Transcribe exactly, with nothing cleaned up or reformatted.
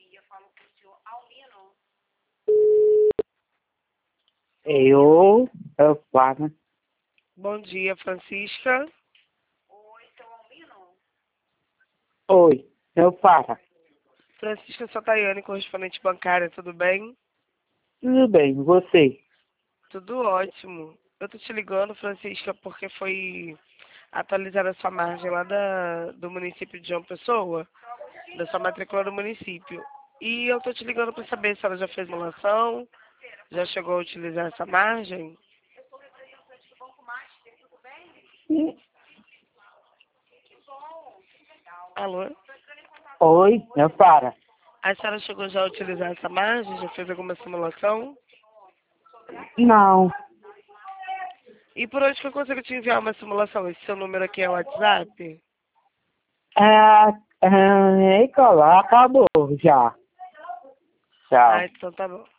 Eu, eu falo. Bom dia, Francisca. Oi, eu falo. Francisca Sotaiane, correspondente bancária, tudo bem? Tudo bem, você? Tudo ótimo. Eu tô te ligando, Francisca, porque foi atualizada a sua margem lá da, do município de João Pessoa, da sua matrícula do município. E eu tô te ligando para saber se ela já fez simulação, já chegou a utilizar essa margem. Hum, Alô? Oi, eu falo. A senhora chegou já a utilizar essa margem? Já fez alguma simulação? Não, E por onde que eu consigo te enviar uma simulação? Esse seu número aqui é o WhatsApp? é, é, é, acabou já. Ah, Tchau. então tá bom.